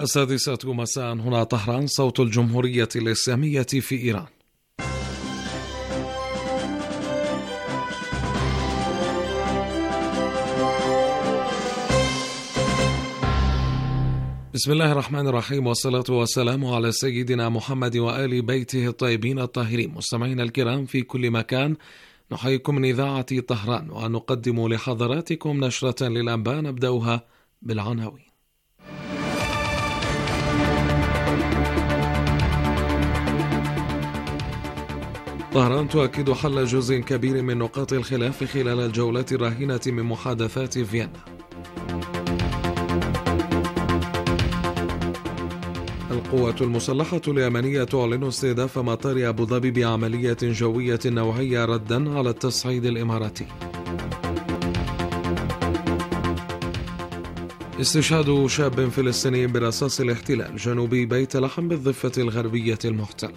السادسة مساء هنا طهران، صوت الجمهورية الإسلامية في إيران. بسم الله الرحمن الرحيم، والصلاة والسلام على سيدنا محمد وآل بيته الطيبين الطاهرين. مستمعينا الكرام في كل مكان، نحييكم من إذاعة طهران ونقدم لحضراتكم نشرة للأنباء نبدأها بالعناوين. طهران تؤكد حل جزء كبير من نقاط الخلاف خلال الجولة الراهنة من محادثات فيينا. القوات المسلحة اليمنية تعلن استهداف مطار أبو ظبي بعملية جوية نوعية ردا على التصعيد الإماراتي. استشهاد شاب فلسطيني برصاص الاحتلال جنوبي بيت لحم بالضفة الغربية المحتلة.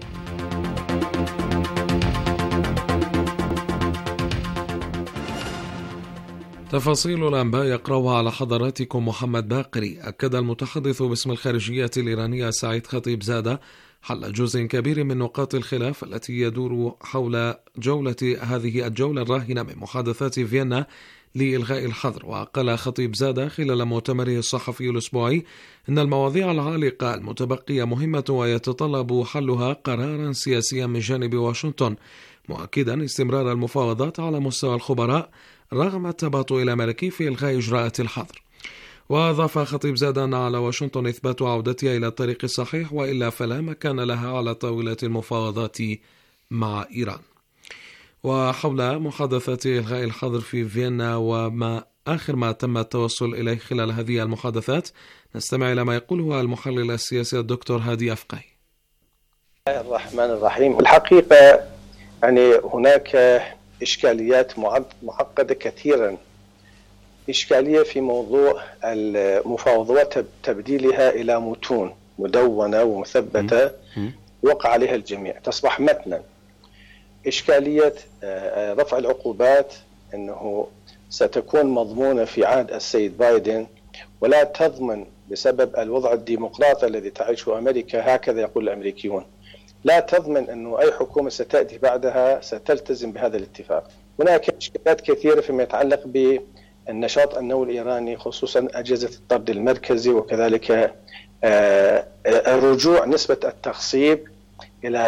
تفاصيل الأنباء يقرأها على حضراتكم محمد باقري. أكد المتحدث باسم الخارجية الإيرانية سعيد خطيب زادة حل جزء كبير من نقاط الخلاف التي يدور حول هذه الجولة الراهنة من محادثات فيينا لإلغاء الحظر. وقال خطيب زادة خلال مؤتمره الصحفي الأسبوعي إن المواضيع العالقة المتبقية مهمة ويتطلب حلها قرارا سياسيا من جانب واشنطن، مؤكدا استمرار المفاوضات على مستوى الخبراء رغم التباطؤ الأمريكي في إلغاء إجراءات الحظر. وأضاف خطيب زادة أن على واشنطن إثبات عودتها إلى الطريق الصحيح، وإلا فلا مكان لها على طاولة المفاوضات مع إيران. وحول محادثات إلغاء الحظر في فيينا وما آخر ما تم التوصل إليه خلال هذه المحادثات، نستمع إلى ما يقوله المحلل السياسي الدكتور هادي أفقهي. بسم الله الرحمن الرحيم. الحقيقة هناك إشكاليات معقدة كثيرا. إشكالية في موضوع المفاوضات تبديلها إلى متون مدونة ومثبتة وقع عليها الجميع تصبح متنا. إشكالية رفع العقوبات أنه ستكون مضمونة في عهد السيد بايدن ولا تضمن بسبب الوضع الديمقراطي الذي تعيشه أمريكا، هكذا يقول الأمريكيون، لا تضمن أنه أي حكومة ستأتي بعدها ستلتزم بهذا الاتفاق. هناك إشكالات كثيرة فيما يتعلق بالنشاط النووي الإيراني، خصوصا أجهزة الطرد المركزي، وكذلك الرجوع نسبة التخصيب إلى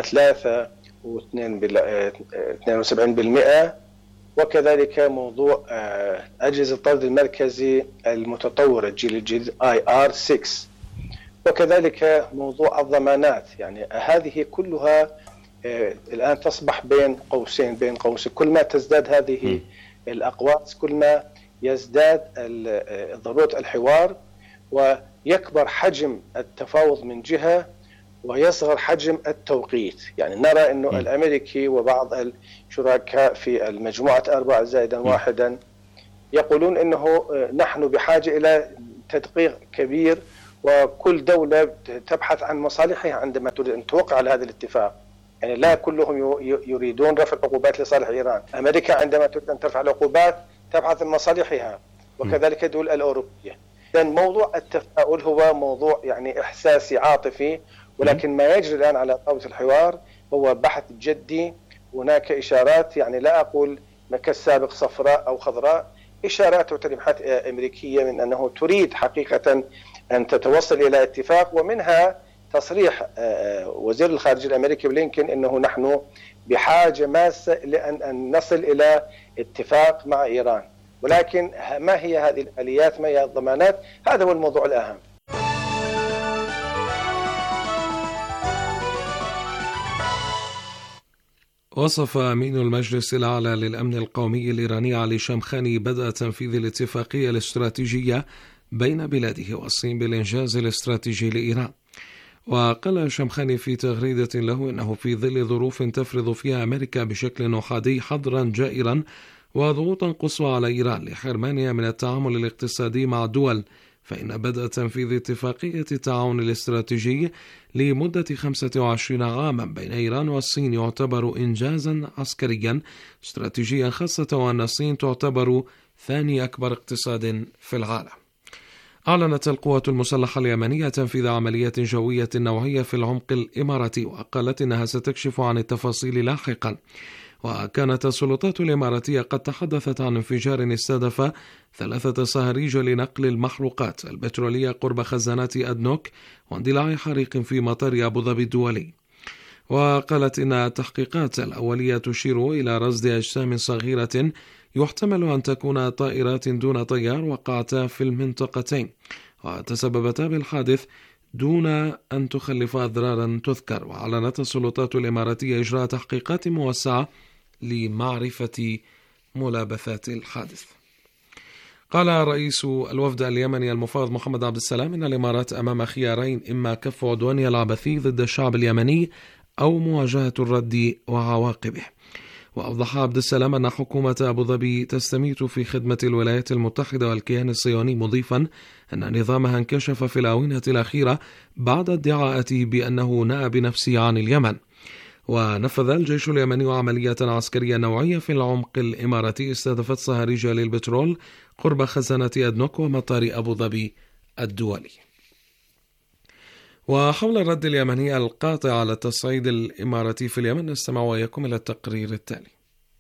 3.72%، وكذلك موضوع أجهزة الطرد المركزي المتطورة الجيل الجديد IR6، وكذلك موضوع الضمانات. يعني هذه كلها الآن تصبح بين قوسين. كل ما تزداد هذه الأقواس كل ما يزداد ضرورة الحوار ويكبر حجم التفاوض من جهة ويصغر حجم التوقيت. يعني نرى أنه الأمريكي وبعض الشركاء في المجموعة 4+1 يقولون أنه نحن بحاجة إلى تدقيق كبير، وكل دولة تبحث عن مصالحها عندما تريد أن توقع على هذا الاتفاق. يعني لا كلهم يريدون رفع العقوبات لصالح إيران. أمريكا عندما تريد أن ترفع العقوبات تبحث عن مصالحها، وكذلك الدول الأوروبية. لأن موضوع التفاؤل هو موضوع يعني إحساسي عاطفي، ولكن ما يجري الآن على طاولة الحوار هو بحث جدي. هناك إشارات، يعني لا أقول كالسابق صفراء أو خضراء، إشارات وتلميحات أمريكية من أنه تريد حقيقة أن تتوصل إلى اتفاق، ومنها تصريح وزير الخارجية الأمريكي بلينكن أنه نحن بحاجة ماسة لأن نصل إلى اتفاق مع إيران. ولكن ما هي هذه الآليات، ما هي الضمانات؟ هذا هو الموضوع الأهم. وصف أمين المجلس الأعلى للأمن القومي الإيراني علي شمخاني بدء تنفيذ الاتفاقية الاستراتيجية بين بلاده والصين بالإنجاز الاستراتيجي لإيران. وقال شمخاني في تغريدة له إنه في ظل ظروف تفرض فيها أمريكا بشكل أحادي حظرا جائرا وضغوطا قصوى على إيران لحرمانها من التعامل الاقتصادي مع الدول، فإن بدء تنفيذ اتفاقية التعاون الاستراتيجي لمدة 25 عاما بين إيران والصين يعتبر إنجازا عسكريا استراتيجيا، خاصة وأن الصين تعتبر ثاني أكبر اقتصاد في العالم. أعلنت القوات المسلحة اليمنية تنفيذ عملية جوية نوعية في العمق الإماراتي، وقالت إنها ستكشف عن التفاصيل لاحقا. وكانت السلطات الإماراتية قد تحدثت عن انفجار استهدف 3 صهاريج لنقل المحروقات البترولية قرب خزانات أدنوك واندلاع حريق في مطار أبو ظبي الدولي. وقالت إن التحقيقات الأولية تشير إلى رصد أجسام صغيرة يحتمل أن تكون طائرات دون طيار وقعتا في المنطقتين وتسببتا بالحادث دون أن تخلف أضرارا تذكر. وأعلنت السلطات الإماراتية إجراء تحقيقات موسعة لمعرفة ملابسات الحادث. قال رئيس الوفد اليمني المفوض محمد عبد السلام إن الإمارات أمام خيارين: إما كف عدوانها العبثي ضد الشعب اليمني أو مواجهة الرد وعواقبه. وأوضح عبد السلام أن حكومة أبو ظبي تستميت في خدمة الولايات المتحدة والكيان الصهيوني، مضيفا أن نظامها انكشف في الآونة الأخيرة بعد ادعاءاته بأنه نأى بنفسه عن اليمن. ونفذ الجيش اليمني عملية عسكرية نوعية في العمق الإماراتي استهدفت صهاريج للبترول قرب خزانة أدنوك ومطار أبو ظبي الدولي. وحول الرد اليمني القاطع على التصعيد الإماراتي في اليمن، نستمع وإياكم إلى التقرير التالي.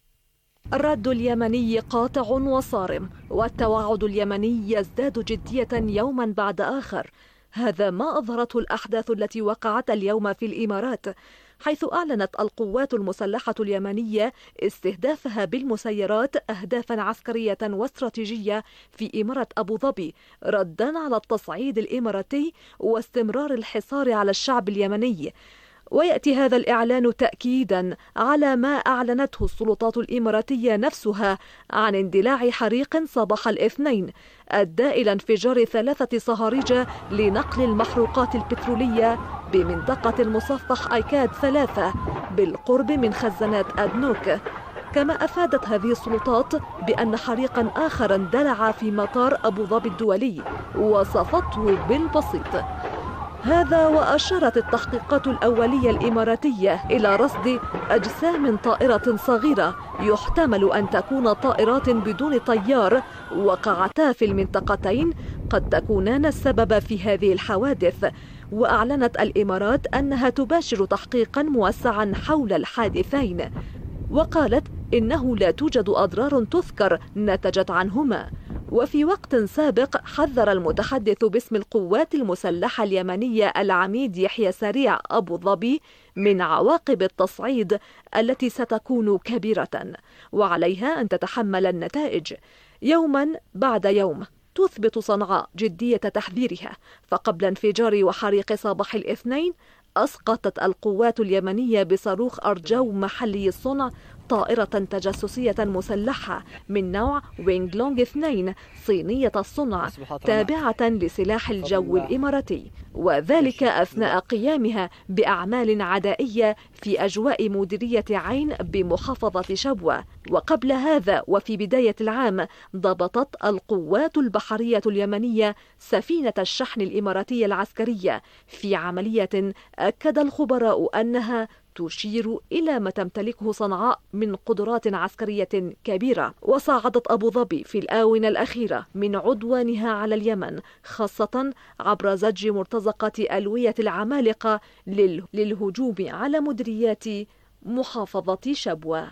الرد اليمني قاطع وصارم، والتوعد اليمني يزداد جدية يوما بعد آخر. هذا ما أظهرته الأحداث التي وقعت اليوم في الإمارات، حيث أعلنت القوات المسلحة اليمنية استهدافها بالمسيرات أهدافا عسكرية واستراتيجية في إمارة أبو ظبي، ردا على التصعيد الإماراتي واستمرار الحصار على الشعب اليمني. ويأتي هذا الإعلان تأكيدا على ما أعلنته السلطات الإماراتية نفسها عن اندلاع حريق صباح الاثنين أدى إلى انفجار 3 صهاريج لنقل المحروقات البترولية بمنطقة المصفح أيكاد 3 بالقرب من خزانات أدنوك. كما أفادت هذه السلطات بأن حريقا آخر اندلع في مطار أبو ظبي الدولي وصفته بالبسيط. هذا وأشارت التحقيقات الأولية الإماراتية إلى رصد أجسام طائرة صغيرة يحتمل أن تكون طائرات بدون طيار وقعتا في المنطقتين قد تكونان السبب في هذه الحوادث. وأعلنت الإمارات أنها تباشر تحقيقا موسعا حول الحادثين، وقالت إنه لا توجد أضرار تذكر نتجت عنهما. وفي وقت سابق حذر المتحدث باسم القوات المسلحة اليمنية العميد يحيى سريع أبو ظبي من عواقب التصعيد التي ستكون كبيرة وعليها أن تتحمل النتائج. يوما بعد يوم تثبت صنعاء جدية تحذيرها، فقبل انفجار وحريق صباح الاثنين أسقطت القوات اليمنية بصاروخ أرجو محلي الصنع طائرة تجسسية مسلحة من نوع وينغ لونغ 2 صينية الصنع تابعة لسلاح الجو الإماراتي، وذلك أثناء قيامها بأعمال عدائية في أجواء مديرية عين بمحافظة شبوة. وقبل هذا وفي بداية العام ضبطت القوات البحرية اليمنية سفينة الشحن الإماراتية العسكرية في عملية أكد الخبراء أنها تشير إلى ما تمتلكه صنعاء من قدرات عسكرية كبيرة. وصعدت أبو ظبي في الآونة الأخيرة من عدوانها على اليمن، خاصة عبر زج مرتزقة ألوية العمالقة للهجوم على مديريات محافظة شبوة.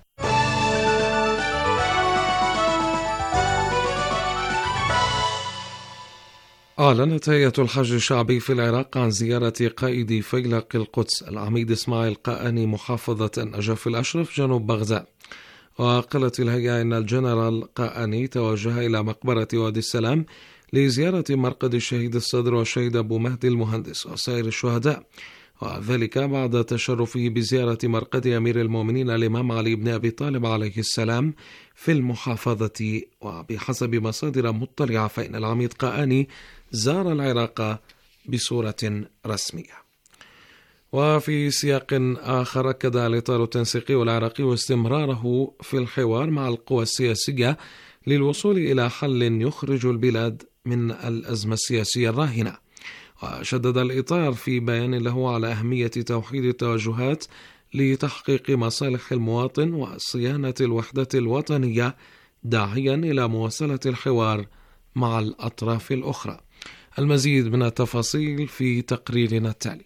أعلنت هيئة الحج الشعبي في العراق عن زيارة قائد فيلق القدس العميد إسماعيل قائني محافظة النجف الأشرف جنوب بغداد. وقالت الهيئة إن الجنرال قائني توجه إلى مقبرة وادي السلام لزيارة مرقد الشهيد الصدر والشهيد أبو مهدي المهندس وسائر الشهداء، وذلك بعد تشرفه بزيارة مرقد أمير المؤمنين الإمام علي بن أبي طالب عليه السلام في المحافظة. وبحسب مصادر مطلعة فإن العميد قائني زار العراق بصورة رسمية. وفي سياق آخر أكد الإطار التنسيقي العراقي واستمراره في الحوار مع القوى السياسية للوصول إلى حل يخرج البلاد من الأزمة السياسية الراهنة. وشدد الإطار في بيان له على أهمية توحيد التوجهات لتحقيق مصالح المواطن وصيانة الوحدة الوطنية، داعيا إلى مواصلة الحوار مع الأطراف الأخرى. المزيد من التفاصيل في تقريرنا التالي.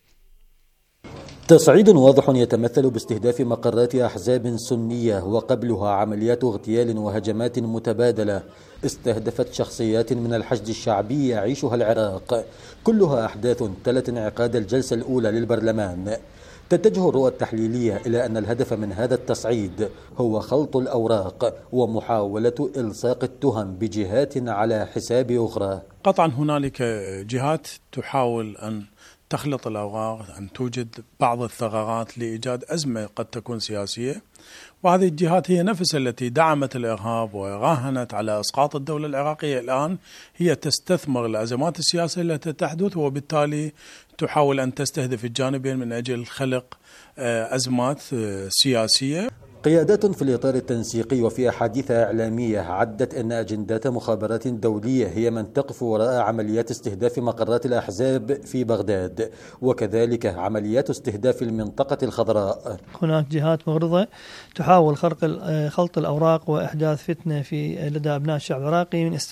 تصعيد واضح يتمثل باستهداف مقرات أحزاب سنية وقبلها عمليات اغتيال وهجمات متبادلة استهدفت شخصيات من الحشد الشعبي يعيشها العراق، كلها أحداث تلت انعقاد الجلسة الأولى للبرلمان. تتجه الرؤى التحليلية إلى أن الهدف من هذا التصعيد هو خلط الأوراق ومحاولة إلصاق التهم بجهات على حساب أخرى. قطعا هنالك جهات تحاول أن تخلط الأوراق، أن توجد بعض الثغرات لإيجاد أزمة قد تكون سياسية، وهذه الجهات هي نفسها التي دعمت الإرهاب وراهنت على إسقاط الدولة العراقية. الآن هي تستثمر الأزمات السياسية التي تحدث، وبالتالي تحاول أن تستهدف الجانبين من أجل خلق أزمات سياسية. قيادات في الإطار التنسيقي وفي أحاديث إعلامية عدت أن أجندات مخابرات دولية هي من تقف وراء عمليات استهداف مقرات الأحزاب في بغداد، وكذلك عمليات استهداف المنطقة الخضراء. هناك جهات مغرضة تحاول خلط الأوراق وإحداث فتنة لدى أبناء الشعب العراقي من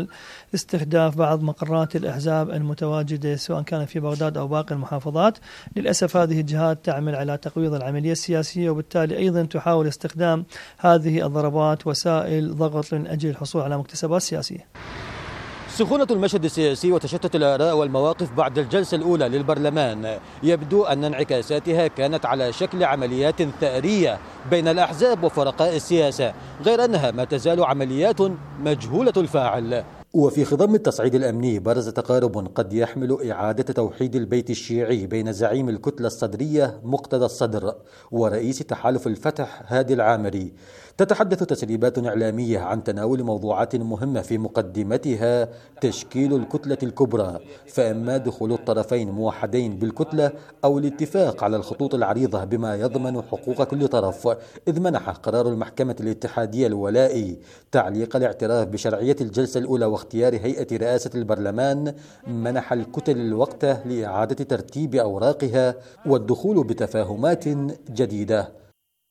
استهداف بعض مقرات الأحزاب المتواجدة سواء كان في بغداد أو باقي المحافظات. للأسف هذه الجهات تعمل على تقويض العملية السياسية، وبالتالي أيضا تحاول استخدام هذه الضربات وسائل ضغط من أجل الحصول على مكتسبات سياسية. سخونة المشهد السياسي وتشتت الآراء والمواقف بعد الجلسة الأولى للبرلمان يبدو أن انعكاساتها كانت على شكل عمليات ثأرية بين الأحزاب وفرقاء السياسة، غير أنها ما تزال عمليات مجهولة الفاعل. وفي خضم التصعيد الأمني برز تقارب قد يحمل إعادة توحيد البيت الشيعي بين زعيم الكتلة الصدرية مقتدى الصدر ورئيس تحالف الفتح هادي العامري. تتحدث تسريبات إعلامية عن تناول موضوعات مهمة في مقدمتها تشكيل الكتلة الكبرى، فإما دخول الطرفين موحدين بالكتلة أو الاتفاق على الخطوط العريضة بما يضمن حقوق كل طرف، إذ منح قرار المحكمة الاتحادية الولائي تعليق الاعتراف بشرعية الجلسة الأولى واختيار هيئة رئاسة البرلمان منح الكتل الوقت لإعادة ترتيب أوراقها والدخول بتفاهمات جديدة.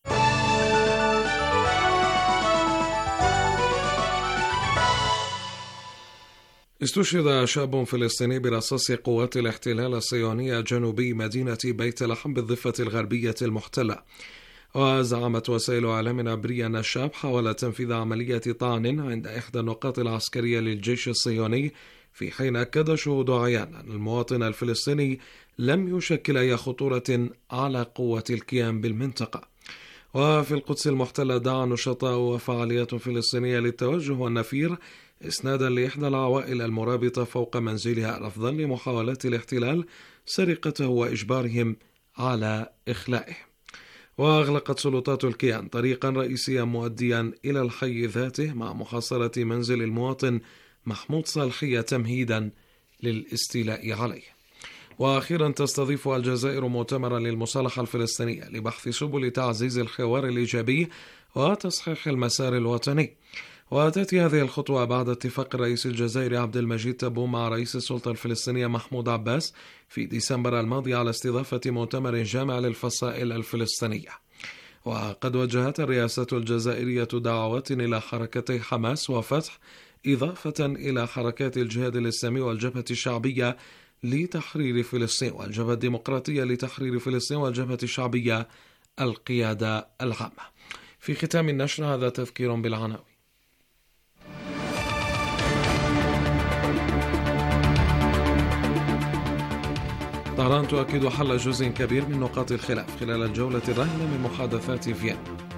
استشهد شاب فلسطيني برصاص قوات الاحتلال الصهيونية جنوبي مدينة بيت لحم بالضفة الغربية المحتلة. وزعمت وسائل إعلام عبرية أن الشاب حاول تنفيذ عملية طعن عند إحدى النقاط العسكرية للجيش الصهيوني، في حين أكد شهود عيان أن المواطن الفلسطيني لم يشكل أي خطورة على قوة الكيان بالمنطقة. وفي القدس المحتلة دعا نشطاء وفعاليات فلسطينية للتوجه والنفير إسنادا لإحدى العوائل المرابطة فوق منزلها رفضا لمحاولات الاحتلال سرقته وإجبارهم على إخلائه. وأغلقت سلطات الكيان طريقا رئيسيا مؤديا إلى الحي ذاته مع محاصرة منزل المواطن محمود صالحية تمهيدا للاستيلاء عليه. وأخيرا تستضيف الجزائر مؤتمرا للمصالحة الفلسطينية لبحث سبل تعزيز الحوار الإيجابي وتصحيح المسار الوطني. وتأتي هذه الخطوة بعد اتفاق الرئيس الجزائري عبد المجيد تبون مع رئيس السلطة الفلسطينية محمود عباس في ديسمبر الماضي على استضافة مؤتمر جامع للفصائل الفلسطينية. وقد وجهت الرئاسة الجزائرية دعوات إلى حركتي حماس وفتح، إضافة إلى حركات الجهاد الإسلامي والجبهة الشعبية لتحرير فلسطين والجبهة الديمقراطية لتحرير فلسطين والجبهة الشعبية القيادة العامة. في ختام النشر هذا تذكير بالعناوين. طهران تؤكد حل جزء كبير من نقاط الخلاف خلال الجولة الراهنة من محادثات فيينا.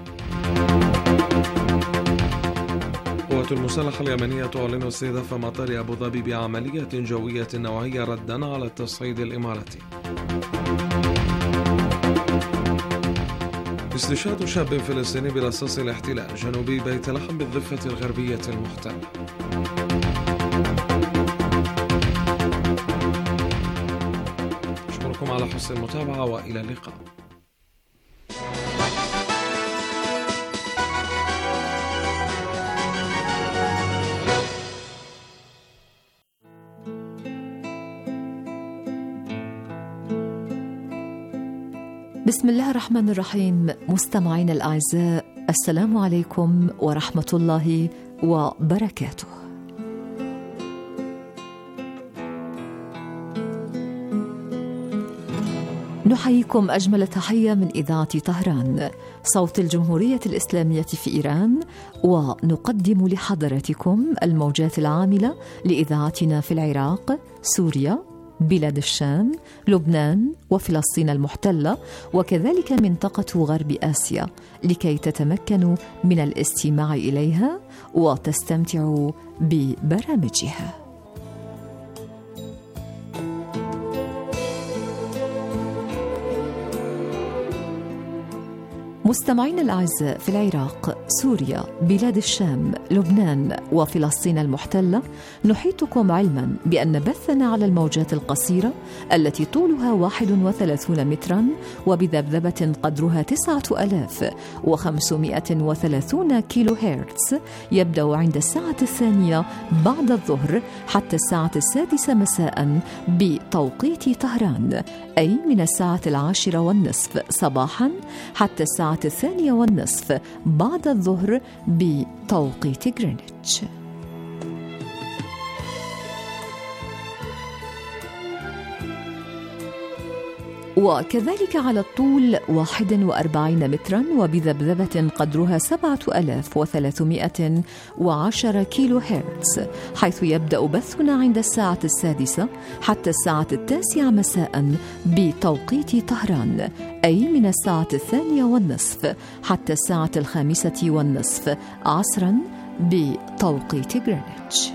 قوات المسلحة اليمنية تعلن استهداف مطار أبو ظبي بعملية جوية نوعية ردا على التصعيد الإماراتي. استشهاد شاب فلسطيني برصاص الاحتلال جنوبي بيت لحم بالضفة الغربية المحتلة. أشكركم على حسن المتابعة وإلى اللقاء. بسم الله الرحمن الرحيم. مستمعينا الأعزاء، السلام عليكم ورحمة الله وبركاته. نحييكم أجمل تحية من إذاعة طهران صوت الجمهورية الإسلامية في إيران، ونقدم لحضراتكم الموجات العاملة لإذاعتنا في العراق، سوريا، بلاد الشام، لبنان وفلسطين المحتلة، وكذلك منطقة غرب آسيا، لكي تتمكنوا من الاستماع إليها وتستمتعوا ببرامجها. مستمعين الأعزاء في العراق، سوريا، بلاد الشام، لبنان وفلسطين المحتلة، نحيطكم علما بأن بثنا على الموجات القصيرة التي طولها 31 مترا وبذبذبة قدرها 9530 كيلو هرتز يبدأ عند الساعة 2 بعد الظهر حتى الساعة 6 مساء بتوقيت طهران، أي من الساعة 10:30 صباحا حتى الساعة 2:30 بعد الظهر بتوقيت غرينتش. وكذلك على الطول 41 مترا وبذبذبة قدرها 7310 كيلو هرتز، حيث يبدأ بثنا عند الساعة 6 حتى الساعة 9 مساء بتوقيت طهران، أي من الساعة 2:30 حتى الساعة 5:30 عصرا بتوقيت غرينتش.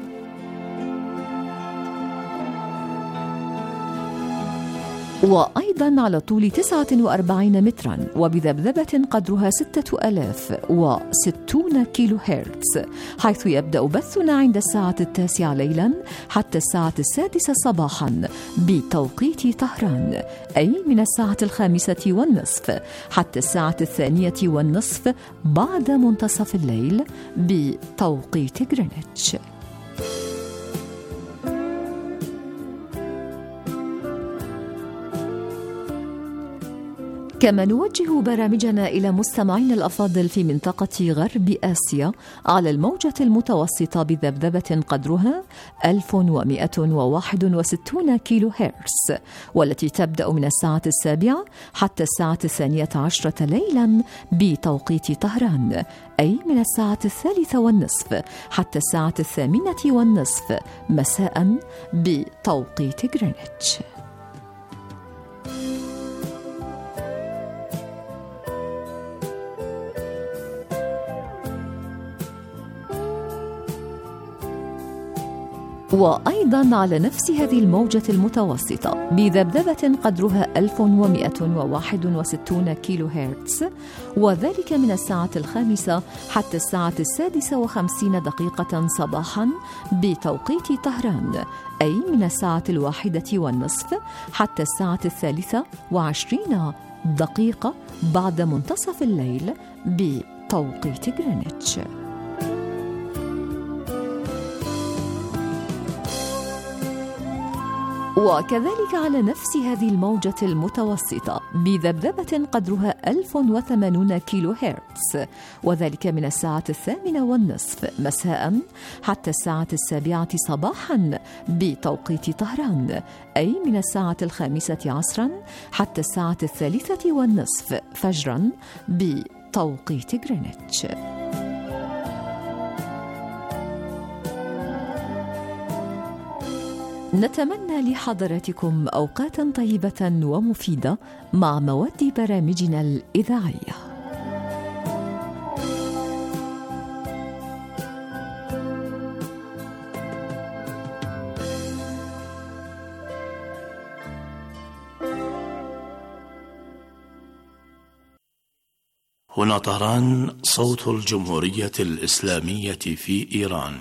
وأيضا على طول 49 مترا وبذبذبة قدرها 6060 كيلو هرتز، حيث يبدأ بثنا عند الساعة 9 ليلا حتى الساعة 6 صباحا بتوقيت طهران، أي من الساعة 5:30 حتى الساعة 2:30 بعد منتصف الليل بتوقيت غرينتش. كما نوجه برامجنا إلى مستمعين الأفاضل في منطقة غرب آسيا على الموجة المتوسطة بذبذبة قدرها 1161 كيلو هرتز، والتي تبدأ من الساعة 7 حتى الساعة 12 ليلا بتوقيت طهران، أي من الساعة 3:30 حتى الساعة 8:30 مساء بتوقيت غرينتش. وأيضا على نفس هذه الموجة المتوسطة بذبذبة قدرها 1161 كيلو هرتز، وذلك من الساعة 5 حتى الساعة 6:50 صباحا بتوقيت طهران، أي من الساعة 1:30 حتى الساعة 23 بعد منتصف الليل بتوقيت غرينتش. وكذلك على نفس هذه الموجة المتوسطة بذبذبة قدرها 1080 كيلو هرتز، وذلك من الساعة 8:30 مساء حتى الساعة 7 صباحا بتوقيت طهران، أي من الساعة 5 عصرا حتى الساعة 3:30 فجرا بتوقيت غرينتش. نتمنى لحضراتكم أوقاتا طيبة ومفيدة مع مواد برامجنا الإذاعية. هنا طهران صوت الجمهورية الإسلامية في إيران.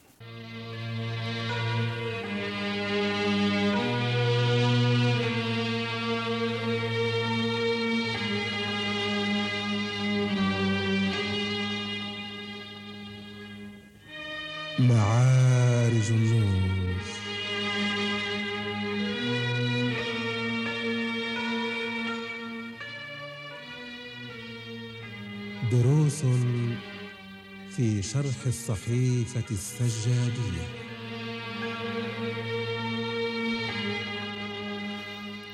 معارج النور. دروس في شرح الصحيفة السجادية.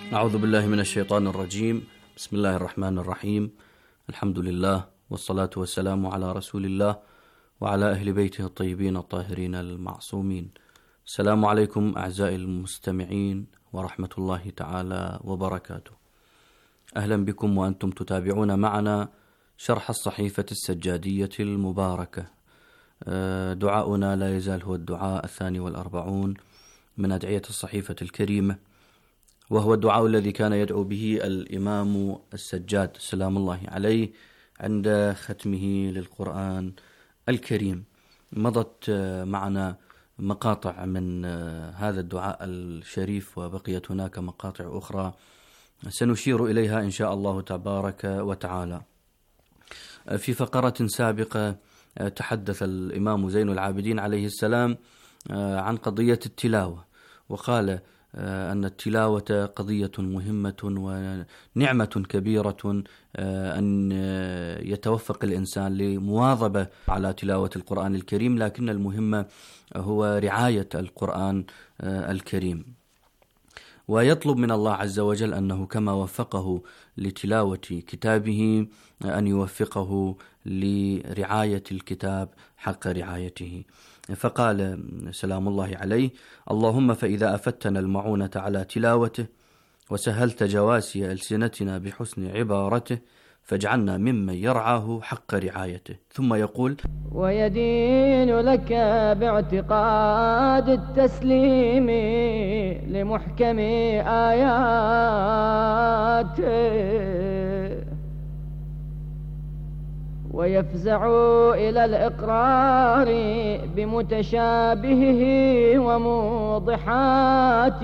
أعوذ بالله من الشيطان الرجيم. بسم الله الرحمن الرحيم. الحمد لله والصلاة والسلام على رسول الله وعلى أهل بيته الطيبين الطاهرين المعصومين. السلام عليكم أعزائي المستمعين ورحمة الله تعالى وبركاته. أهلا بكم وأنتم تتابعون معنا شرح الصحيفة السجادية المباركة. دعاؤنا لا يزال هو الدعاء 42 من أدعية الصحيفة الكريمة، وهو الدعاء الذي كان يدعو به الإمام السجاد سلام الله عليه عند ختمه للقرآن الكريم. مضت معنا مقاطع من هذا الدعاء الشريف، وبقيت هناك مقاطع أخرى سنشير إليها إن شاء الله تبارك وتعالى. في فقرة سابقة تحدث الإمام زين العابدين عليه السلام عن قضية التلاوة، وقال أن التلاوة قضية مهمة ونعمة كبيرة أن يتوفق الإنسان لمواظبة على تلاوة القرآن الكريم، لكن المهم هو رعاية القرآن الكريم، ويطلب من الله عز وجل أنه كما وفقه لتلاوة كتابه أن يوفقه لرعاية الكتاب حق رعايته. فقال سلام الله عليه: اللهم فإذا أفتنا المعونة على تلاوته وسهلت جواسي ألسنتنا بحسن عبارته فاجعلنا ممن يرعاه حق رعايته. ثم يقول: ويدين لك باعتقاد التسليم لمحكم آياته، ويفزع إلى الإقرار بمتشابهه وموضحات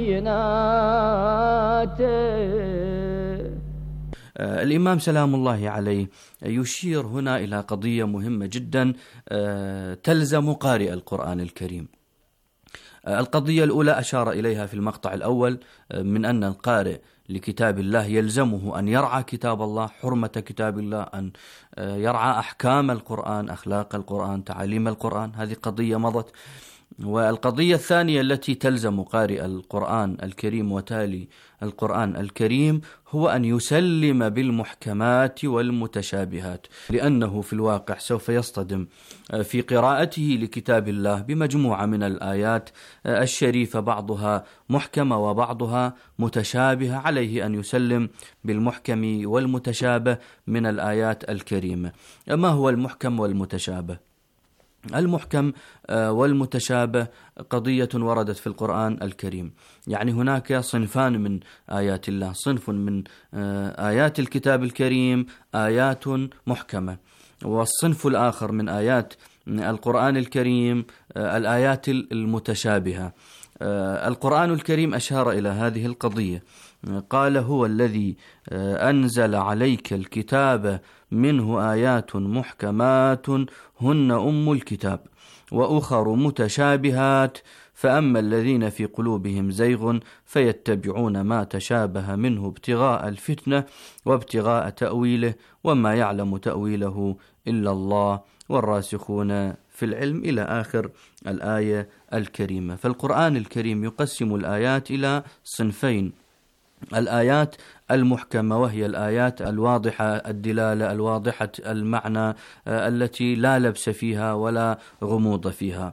بيناته. الإمام سلام الله عليه يشير هنا إلى قضية مهمة جدا تلزم قارئ القرآن الكريم. القضية الأولى أشار إليها في المقطع الأول من أن القارئ لكتاب الله يلزمه أن يرعى كتاب الله، حرمة كتاب الله، أن يرعى أحكام القرآن، أخلاق القرآن، تعاليم القرآن. هذه قضية مضت. والقضية الثانية التي تلزم قارئ القرآن الكريم وتالي القرآن الكريم هو أن يسلم بالمحكمات والمتشابهات، لأنه في الواقع سوف يصطدم في قراءته لكتاب الله بمجموعة من الآيات الشريفة، بعضها محكمة وبعضها متشابهة، عليه أن يسلم بالمحكم والمتشابه من الآيات الكريمة. ما هو المحكم والمتشابه؟ المحكم والمتشابه قضية وردت في القرآن الكريم، يعني هناك صنفان من آيات الله: صنف من آيات الكتاب الكريم آيات محكمة، والصنف الآخر من آيات القرآن الكريم الآيات المتشابهة. القرآن الكريم أشار إلى هذه القضية، قال: هو الذي أنزل عليك الكتاب منه آيات محكمات هن أم الكتاب وأخر متشابهات فأما الذين في قلوبهم زيغ فيتبعون ما تشابه منه ابتغاء الفتنة وابتغاء تأويله وما يعلم تأويله إلا الله والراسخون في العلم، إلى آخر الآية الكريمة. فالقرآن الكريم يقسم الآيات إلى صنفين: الآيات المحكمة وهي الآيات الواضحة الدلالة الواضحة المعنى التي لا لبس فيها ولا غموض فيها،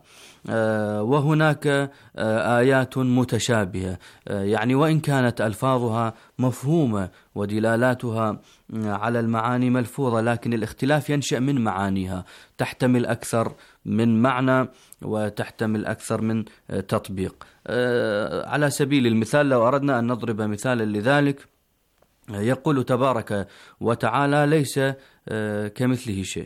وهناك آيات متشابهة، يعني وإن كانت ألفاظها مفهومة ودلالاتها على المعاني ملفوظة، لكن الاختلاف ينشأ من معانيها، تحتمل أكثر من معنى وتحتمل أكثر من تطبيق. على سبيل المثال لو أردنا أن نضرب مثالا لذلك، يقول تبارك وتعالى: ليس كمثله شيء.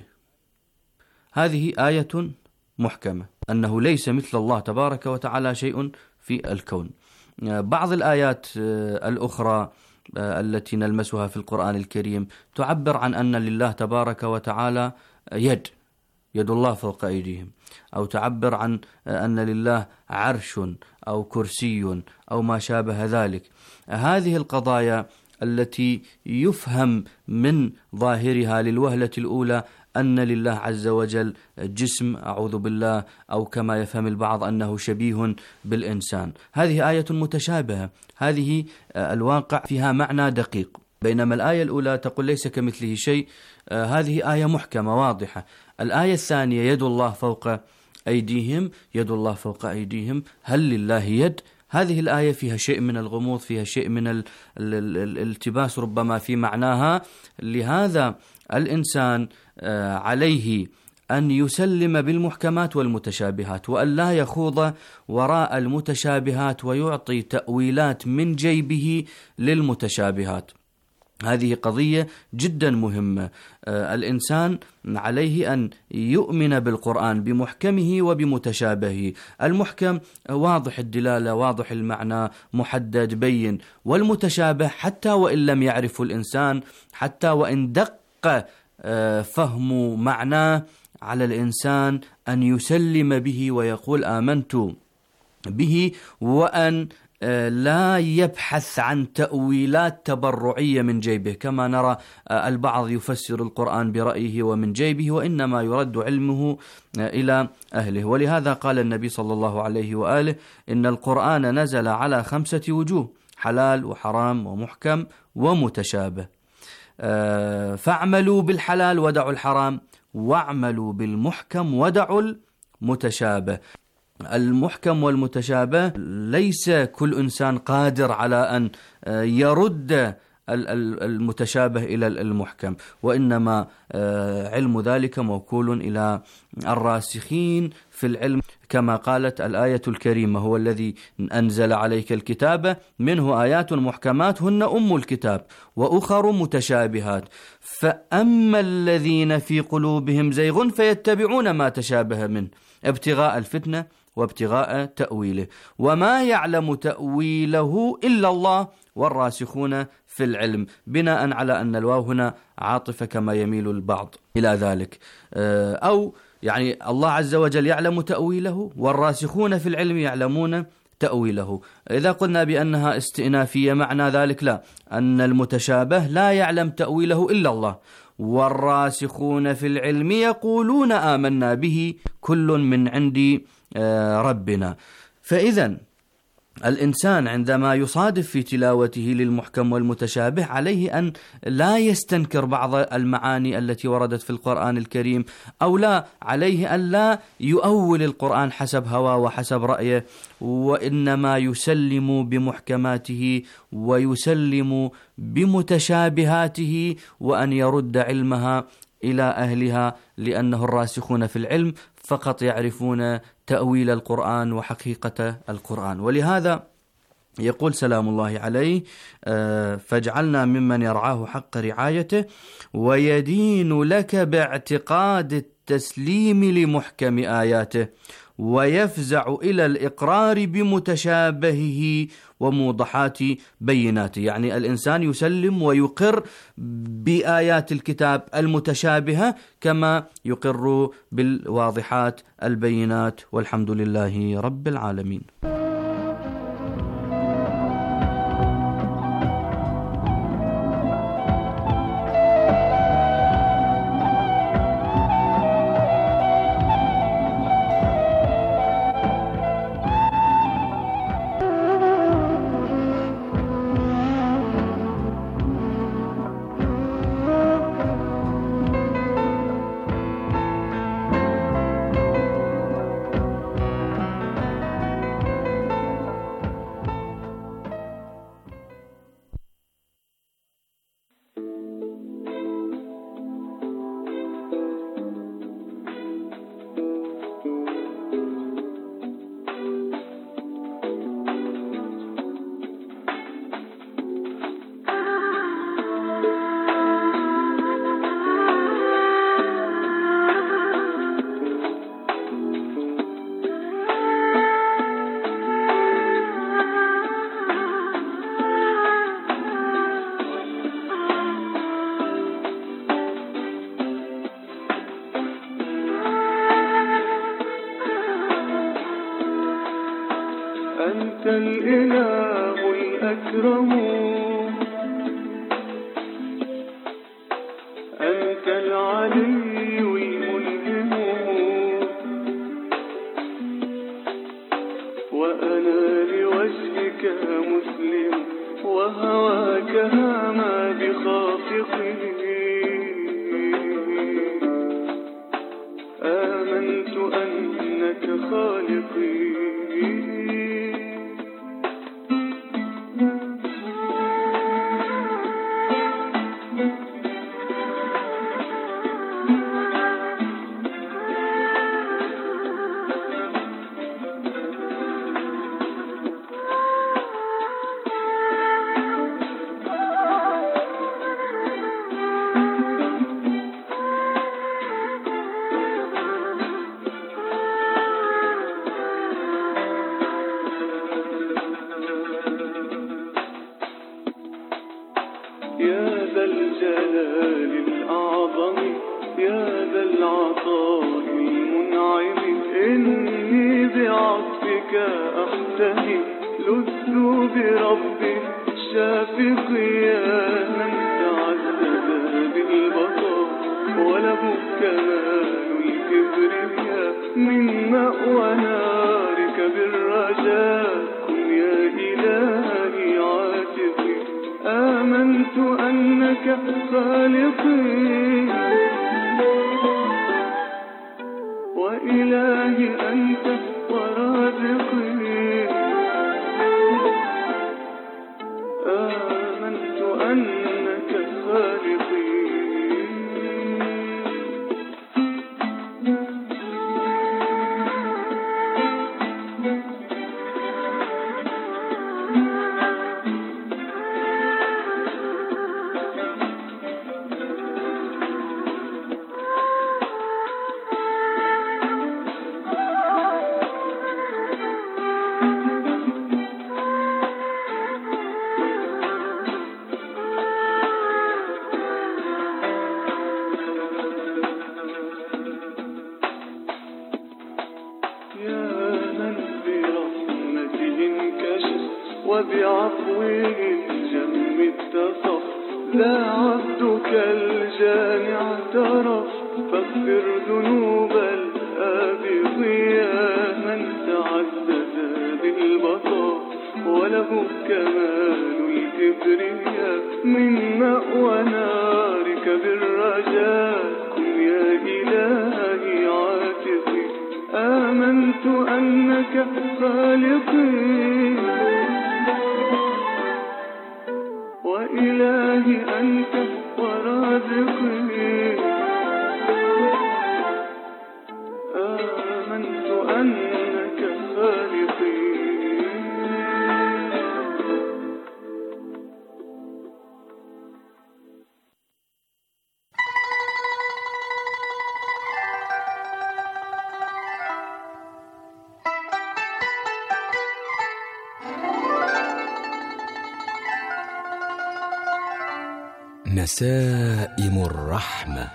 هذه آية محكمة، أنه ليس مثل الله تبارك وتعالى شيء في الكون. بعض الآيات الأخرى التي نلمسها في القرآن الكريم تعبر عن أن لله تبارك وتعالى يد الله فوق أيديهم، أو تعبر عن أن لله عرش أو كرسي أو ما شابه ذلك. هذه القضايا التي يفهم من ظاهرها للوهلة الأولى أن لله عز وجل جسم أعوذ بالله، أو كما يفهم البعض أنه شبيه بالإنسان. هذه آية متشابهة، هذه الواقع فيها معنى دقيق، بينما الآية الأولى تقول ليس كمثله شيء. هذه آية محكمة واضحة. الآية الثانية يد الله فوق أيديهم، يد الله فوق أيديهم، هل لله يد؟ هذه الآية فيها شيء من الغموض، فيها شيء من الالتباس ربما في معناها. لهذا الإنسان عليه أن يسلم بالمحكمات والمتشابهات، وأن لا يخوض وراء المتشابهات ويعطي تأويلات من جيبه للمتشابهات. هذه قضية جدا مهمة. الإنسان عليه أن يؤمن بالقرآن بمحكمه وبمتشابهه. المحكم واضح الدلالة، واضح المعنى، محدد بين، والمتشابه حتى وإن لم يعرف الإنسان، حتى وإن دق فهم معناه، على الإنسان أن يسلم به ويقول آمنت به، وأن لا يبحث عن تأويلات تبرعية من جيبه، كما نرى البعض يفسر القرآن برأيه ومن جيبه، وإنما يرد علمه إلى أهله. ولهذا قال النبي صلى الله عليه وآله إن القرآن نزل على 5 وجوه: حلال وحرام ومحكم ومتشابه. فاعملوا بالحلال ودعوا الحرام، واعملوا بالمحكم ودعوا المتشابه. المحكم والمتشابه ليس كل إنسان قادر على أن يرد المتشابه إلى المحكم، وإنما علم ذلك موكول إلى الراسخين في العلم، كما قالت الآية الكريمة: هو الذي أنزل عليك الكتاب منه آيات محكمات هن أم الكتاب وأخر متشابهات، فأما الذين في قلوبهم زيغ فيتبعون ما تشابه منه ابتغاء الفتنة وابتغاء تأويله، وما يعلم تأويله إلا الله والراسخون في العلم، بناء على أن الواو هنا عاطفة كما يميل البعض إلى ذلك. أو يعني الله عز وجل يعلم تأويله والراسخون في العلم يعلمون تأويله. إذا قلنا بأنها استئنافية، معنى ذلك لا، أن المتشابه لا يعلم تأويله إلا الله، والراسخون في العلم يقولون آمنا به كل من عند ربنا. فإذا الإنسان عندما يصادف في تلاوته للمحكم والمتشابه عليه أن لا يستنكر بعض المعاني التي وردت في القرآن الكريم، أو لا عليه أن لا يؤول القرآن حسب هواه وحسب رأيه، وإنما يسلم بمحكماته ويسلم بمتشابهاته، وأن يرد علمها إلى أهلها، لأنه الراسخون في العلم فقط يعرفون تأويل القرآن وحقيقة القرآن. ولهذا يقول سلام الله عليه: فاجعلنا ممن يرعاه حق رعايته ويدين لك باعتقاد التسليم لمحكم آياته، ويفزع إلى الإقرار بمتشابهه وموضحات بيناته. يعني الإنسان يسلم ويقر بآيات الكتاب المتشابهة كما يقر بالواضحات البينات، والحمد لله رب العالمين. أنت الإله الأكرم، أنت العلي وهواك هاما بخافقه. آمنت أنك خالقي. يا ذا الجلال الأعظم يا ذا العطاء المنعم، إني بعطفك أحتمي، لذ برب الشافق. يا من تعدد بالبقاء وله كمال الكبرياء، من مأوى نارك بالرجاء كن يا إلهي عاتقي. آمنت أنك خالقي وإلهي أنت ورازقي. آمنت أنك خالقي. وبعفوه الجم اتصف، لا عبدك الجاني اعترف، فاغفر ذنوب الآبق. يا من تعدد بالبقاء وله كمال الكبرياء، من مأوى نارك بالرجاء كن يا إلهي عاتقي. آمنت أنك خالقي وإلهي أنت ورازقي. آمنت أنك خالقي. نسائم الرحمة.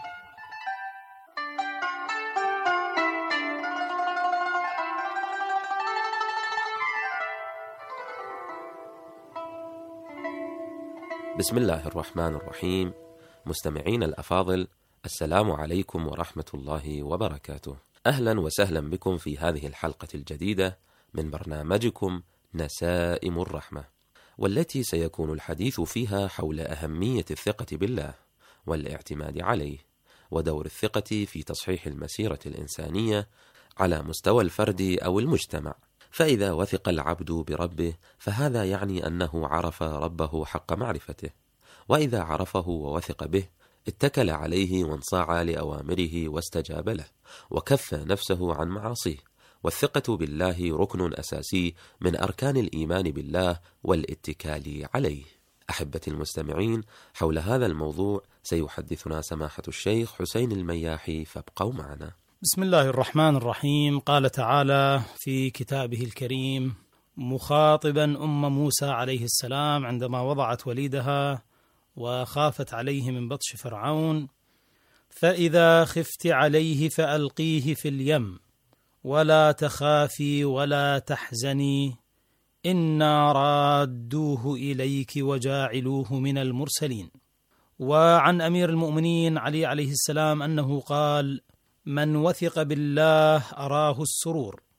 بسم الله الرحمن الرحيم. مستمعين الأفاضل، السلام عليكم ورحمة الله وبركاته. أهلا وسهلا بكم في هذه الحلقة الجديدة من برنامجكم نسائم الرحمة، والتي سيكون الحديث فيها حول أهمية الثقة بالله والاعتماد عليه، ودور الثقة في تصحيح المسيرة الإنسانية على مستوى الفرد أو المجتمع. فإذا وثق العبد بربه فهذا يعني أنه عرف ربه حق معرفته، وإذا عرفه ووثق به اتكل عليه وانصاع لأوامره واستجاب له وكف نفسه عن معاصيه. والثقة بالله ركن أساسي من أركان الإيمان بالله والاتكال عليه. أحبتي المستمعين، حول هذا الموضوع سيحدثنا سماحة الشيخ حسين المياحي، فابقوا معنا. بسم الله الرحمن الرحيم. قال تعالى في كتابه الكريم مخاطبا موسى عليه السلام عندما وضعت وليدها وخافت عليه من بطش فرعون: فإذا خفت عليه فألقيه في اليم ولا تخافي ولا تحزني إنا رادوه إليك وجاعلوه من المرسلين. وعن أمير المؤمنين علي عليه السلام أنه قال: من وثق بالله أراه السرور،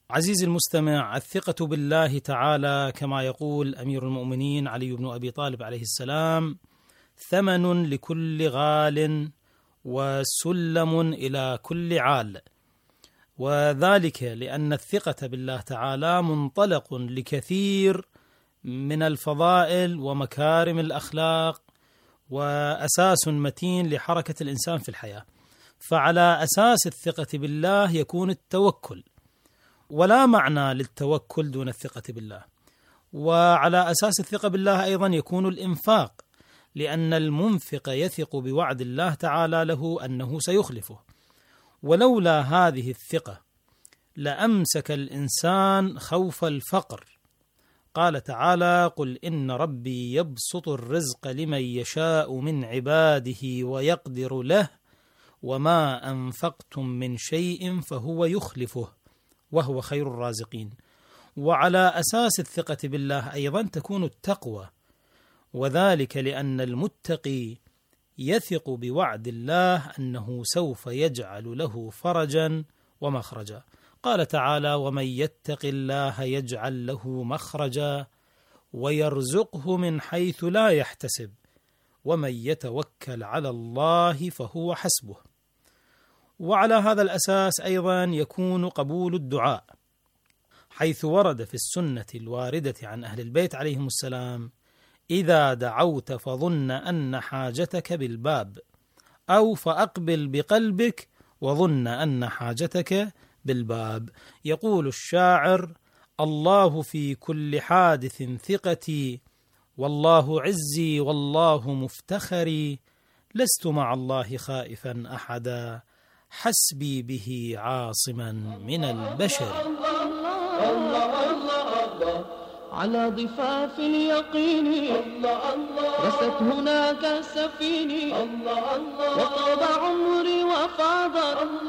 عزيزي المستمع، الثقة بالله تعالى كما يقول أمير المؤمنين علي بن أبي طالب عليه السلام: ثمن لكل غال وسلم إلى كل عال. وذلك لأن الثقة بالله تعالى منطلق لكثير من الفضائل ومكارم الأخلاق، وأساس متين لحركة الإنسان في الحياة. فعلى أساس الثقة بالله يكون التوكل، ولا معنى للتوكل دون الثقة بالله. وعلى أساس الثقة بالله أيضا يكون الإنفاق، لأن المنفق يثق بوعد الله تعالى له أنه سيخلفه. ولولا هذه الثقة لأمسك الإنسان خوف الفقر. قال تعالى: قل إن ربي يبسط الرزق لمن يشاء من عباده ويقدر له وما أنفقتم من شيء فهو يخلفه وهو خير الرازقين. وعلى أساس الثقة بالله أيضا تكون التقوى، وذلك لأن المتقي يثق بوعد الله أنه سوف يجعل له فرجا ومخرجا. قال تعالى: ومن يتق الله يجعل له مخرجا ويرزقه من حيث لا يحتسب ومن يتوكل على الله فهو حسبه. وعلى هذا الأساس أيضا يكون قبول الدعاء، حيث ورد في السنة الواردة عن أهل البيت عليهم السلام: إذا دعوت فظن أن حاجتك بالباب، أو فأقبل بقلبك وظن أن حاجتك بالباب. يقول الشاعر: الله في كل حادث ثقتي، والله عزي والله مفتخري، لست مع الله خائفا أحدا، حسبي به عاصما من البشر. على ضفاف اليقين رست هناك سفيني، وطاب عمري وفاض،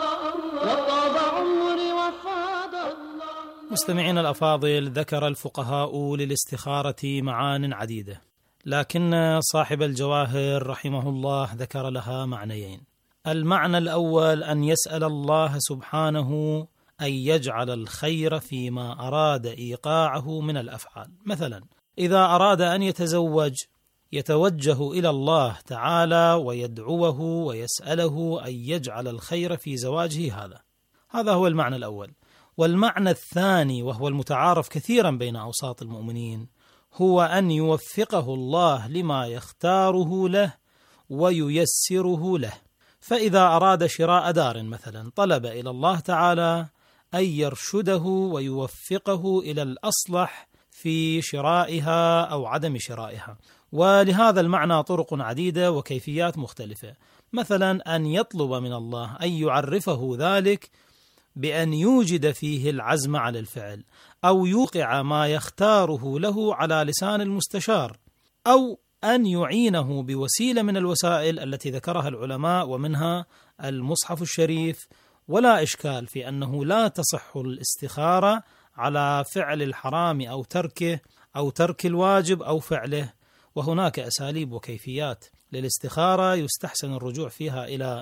وطاب عمري وفاض. مستمعين الأفاضل، ذكر الفقهاء للاستخارة معان عديدة، لكن صاحب الجواهر رحمه الله ذكر لها معنيين. المعنى الأول أن يسأل الله سبحانه أن يجعل الخير فيما أراد إيقاعه من الأفعال. مثلا إذا أراد أن يتزوج يتوجه إلى الله تعالى ويدعوه ويسأله أن يجعل الخير في زواجه. هذا هو المعنى الأول. والمعنى الثاني، وهو المتعارف كثيرا بين أوساط المؤمنين، هو أن يوفقه الله لما يختاره له وييسره له. فإذا أراد شراء دار مثلا طلب إلى الله تعالى أن يرشده ويوفقه إلى الأصلح في شرائها أو عدم شرائها. ولهذا المعنى طرق عديدة وكيفيات مختلفة. مثلا أن يطلب من الله أن يعرفه ذلك بأن يوجد فيه العزم على الفعل، أو يوقع ما يختاره له على لسان المستشار، أو أن يعينه بوسيلة من الوسائل التي ذكرها العلماء، ومنها المصحف الشريف. ولا إشكال في أنه لا تصح الاستخارة على فعل الحرام أو تركه، أو ترك الواجب أو فعله. وهناك أساليب وكيفيات للاستخارة يستحسن الرجوع فيها إلى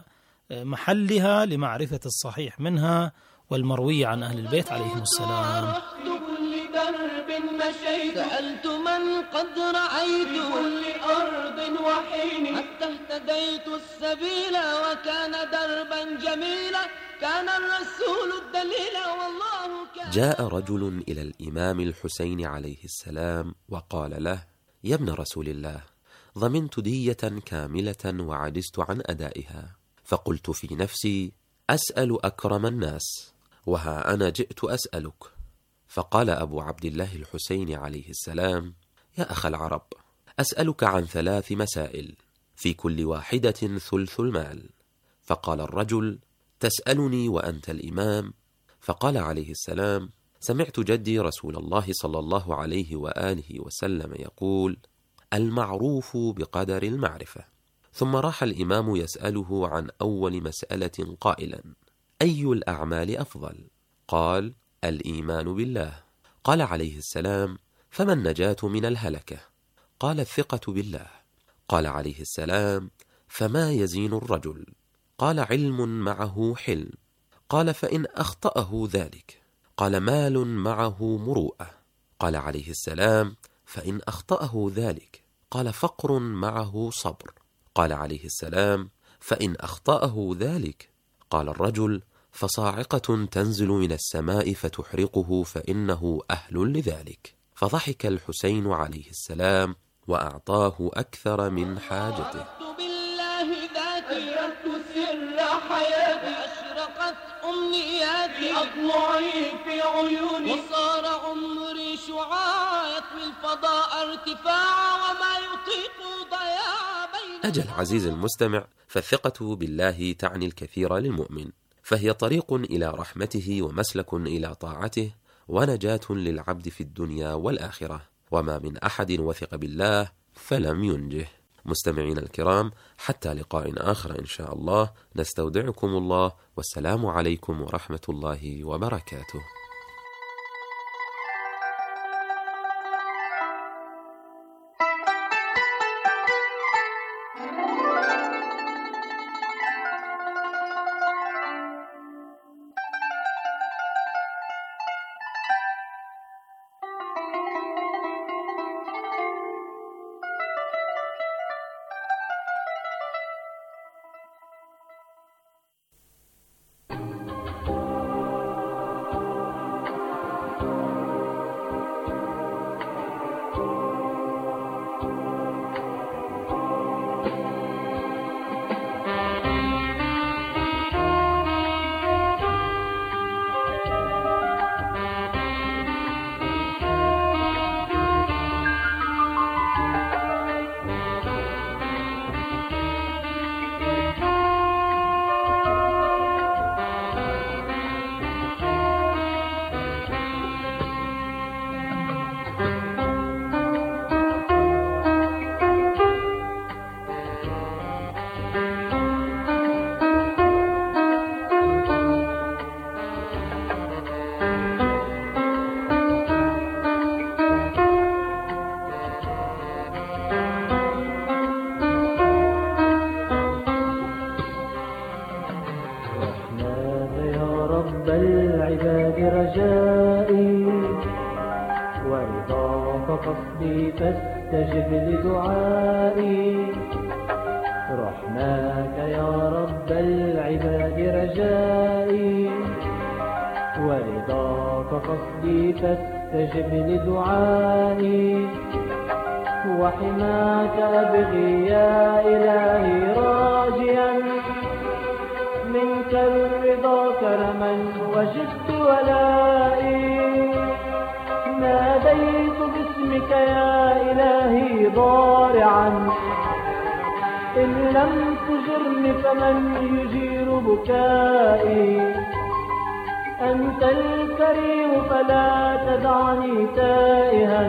محلها لمعرفة الصحيح منها والمروي عن أهل البيت عليهم السلام. كل درب مشيت سألت من قد رأيت كل أرض وحين حتى اهتديت السبيل وكان دربا جميلا كان الرسول الدليل والله كان. جاء رجل إلى الإمام الحسين عليه السلام وقال له: يا ابن رسول الله، ضمنت دية كاملة وعجزت عن أدائها، فقلت في نفسي: أسأل أكرم الناس، وها أنا جئت أسألك. فقال أبو عبد الله الحسين عليه السلام: يا أخ العرب، أسألك عن 3 مسائل في كل واحدة ثلث المال. فقال الرجل: تسألني وأنت الإمام؟ فقال عليه السلام: سمعت جدي رسول الله صلى الله عليه وآله وسلم يقول: المعروف بقدر المعرفة. ثم راح الإمام يسأله عن أول مسألة قائلا: أي الأعمال أفضل؟ قال: الإيمان بالله. قال عليه السلام: فما النجاة من الهلكة؟ قال: الثقة بالله. قال عليه السلام: فما يزين الرجل؟ قال: علم معه حلم. قال: فإن أخطأه ذلك؟ قال: مال معه مروءة. قال عليه السلام: فإن أخطأه ذلك. قال: فقر معه صبر. قال عليه السلام: فإن أخطأه ذلك. قال الرجل: فصاعقة تنزل من السماء فتحرقه فإنه أهل لذلك. فضحك الحسين عليه السلام وأعطاه أكثر من حاجته. بالله ذاتي سر حياتي، أشرقت أمنياتي أضلعي في عيوني، وصار عمري شعاع يطوي الفضاء ارتفاعا وما يطيق ضياع بين. أجل عزيز المستمع، فالثقة بالله تعني الكثير للمؤمن، فهي طريق إلى رحمته ومسلك إلى طاعته ونجاة للعبد في الدنيا والآخرة، وما من أحد وثق بالله فلم ينجه. مستمعين الكرام، حتى لقاء آخر إن شاء الله، نستودعكم الله، والسلام عليكم ورحمة الله وبركاته. فاستجب لدعائي، رحماك يا رب العباد رجائي، ورضاك قصدي فاستجب لدعائي، وحماك أبغي يا إلهي راجيا منك الرضا كرما وجدت ولائي، ناديت باسمك يا إلهي ضارعا، إن لم تجرني فمن يجير بكائي، أنت الكريم فلا تدعني تائها،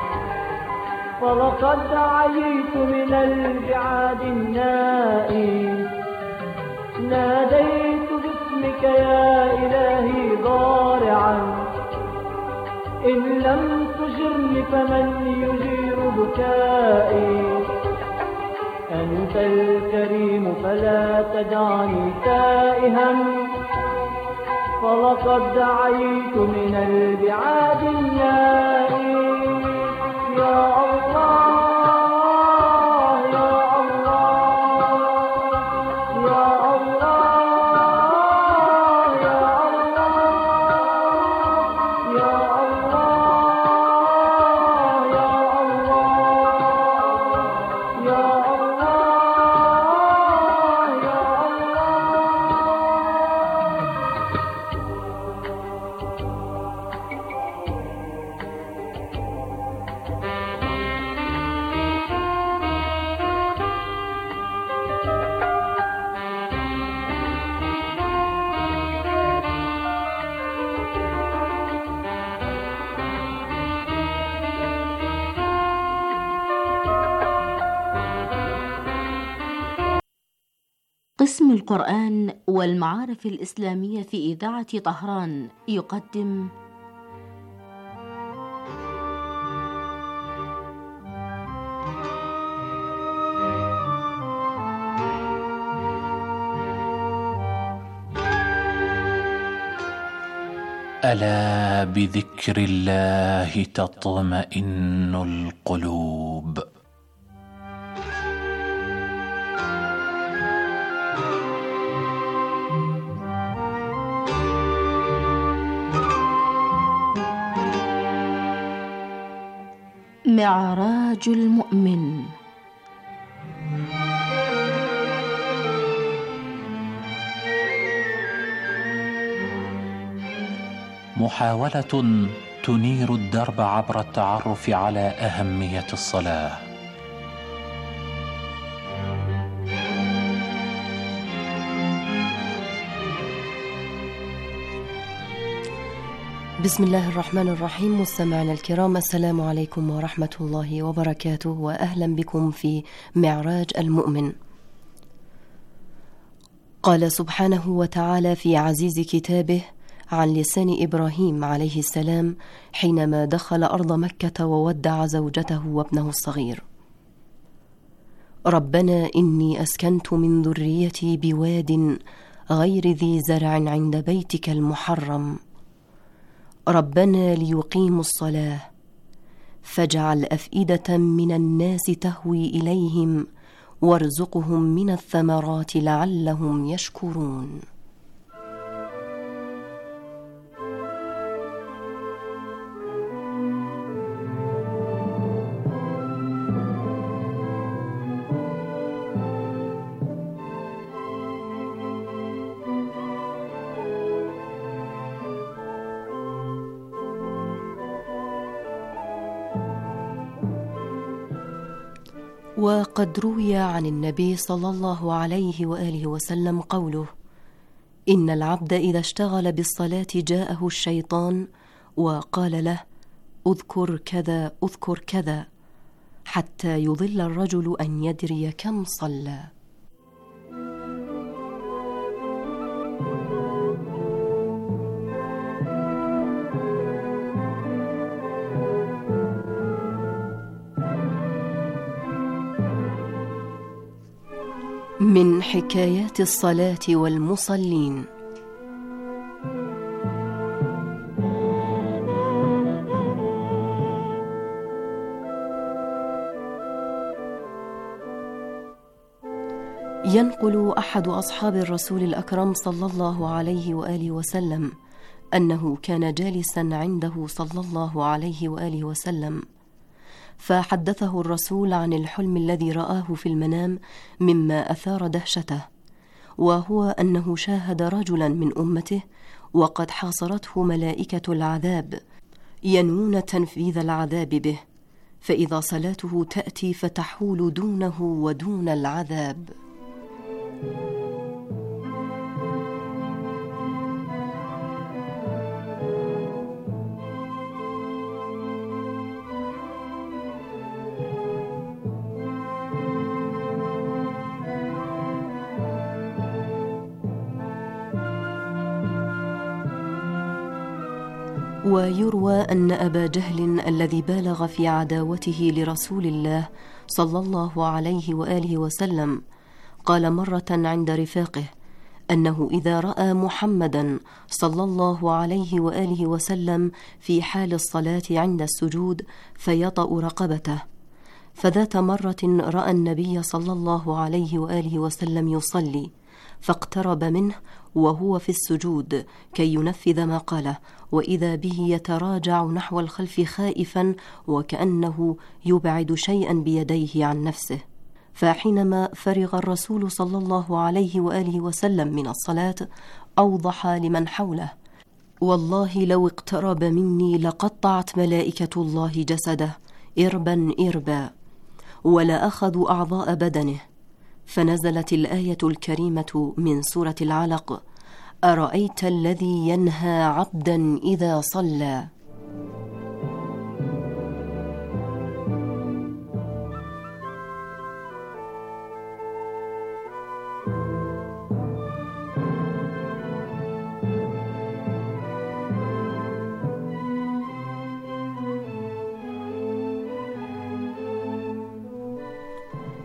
فلقد عييت من البعاد النائي، ناديت باسمك يا إلهي ضارعا، إن لم تجرني فمن يجير بكائي، أنت الكريم فلا تدعني تائها، فلقد عييت من البعاد النائي، يا الله قسم القرآن والمعارف الإسلامية في إذاعة طهران يقدم ألا بذكر الله تطمئن القلوب. معراج المؤمن. محاولة تنير الدرب عبر التعرف على أهمية الصلاة. بسم الله الرحمن الرحيم. مستمعينا الكرام، السلام عليكم ورحمة الله وبركاته، وأهلا بكم في معراج المؤمن. قال سبحانه وتعالى في عزيز كتابه عن لسان إبراهيم عليه السلام حينما دخل أرض مكة وودع زوجته وابنه الصغير: ربنا إني أسكنت من ذريتي بواد غير ذي زرع عند بيتك المحرم ربنا ليقيموا الصلاة فاجعل أفئدة من الناس تهوي إليهم وارزقهم من الثمرات لعلهم يشكرون. وقد روي عن النبي صلى الله عليه وآله وسلم قوله: إن العبد إذا اشتغل بالصلاة جاءه الشيطان وقال له: أذكر كذا أذكر كذا، حتى يضل الرجل أن يدري كم صلى. من حكايات الصلاة والمصلين. ينقل أحد أصحاب الرسول الأكرم صلى الله عليه وآله وسلم أنه كان جالسا عنده صلى الله عليه وآله وسلم، فحدثه الرسول عن الحلم الذي رآه في المنام مما أثار دهشته، وهو أنه شاهد رجلا من أمته وقد حاصرته ملائكة العذاب ينوون تنفيذ العذاب به، فإذا صلاته تأتي فتحول دونه ودون العذاب. ويروى أن أبا جهل الذي بالغ في عداوته لرسول الله صلى الله عليه وآله وسلم قال مرة عند رفاقه أنه إذا رأى محمدا صلى الله عليه وآله وسلم في حال الصلاة عند السجود فيطأ رقبته، فذات مرة رأى النبي صلى الله عليه وآله وسلم يصلي فاقترب منه وهو في السجود كي ينفذ ما قاله، وإذا به يتراجع نحو الخلف خائفا وكأنه يبعد شيئا بيديه عن نفسه. فحينما فرغ الرسول صلى الله عليه وآله وسلم من الصلاة أوضح لمن حوله: والله لو اقترب مني لقطعت ملائكة الله جسده إربا إربا ولا أخذوا أعضاء بدنه. فنزلت الآية الكريمة من سورة العلق: أرأيت الذي ينهى عبدا إذا صلى.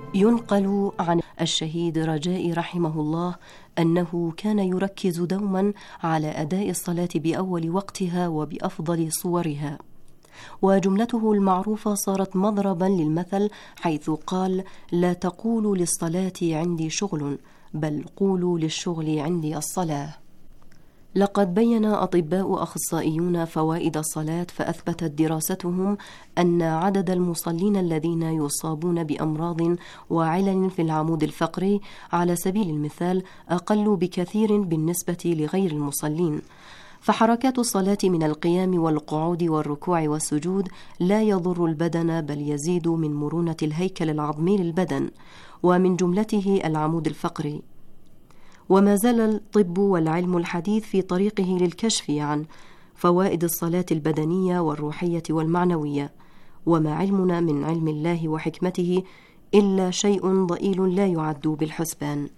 ينقل عن الشهيد رجاء رحمه الله أنه كان يركز دوما على أداء الصلاة بأول وقتها وبأفضل صورها، وجملته المعروفة صارت مضربا للمثل، حيث قال: لا تقولوا للصلاة عندي شغل، بل قولوا للشغل عندي الصلاة. لقد بين أطباء أخصائيون فوائد الصلاة، فأثبتت دراستهم أن عدد المصلين الذين يصابون بأمراض وعلل في العمود الفقري على سبيل المثال أقل بكثير بالنسبة لغير المصلين، فحركات الصلاة من القيام والقعود والركوع والسجود لا يضر البدن، بل يزيد من مرونة الهيكل العظمي للبدن، ومن جملته العمود الفقري. وما زال الطب والعلم الحديث في طريقه للكشف عن فوائد الصلاة البدنية والروحية والمعنوية، وما علمنا من علم الله وحكمته إلا شيء ضئيل لا يعد بالحسبان.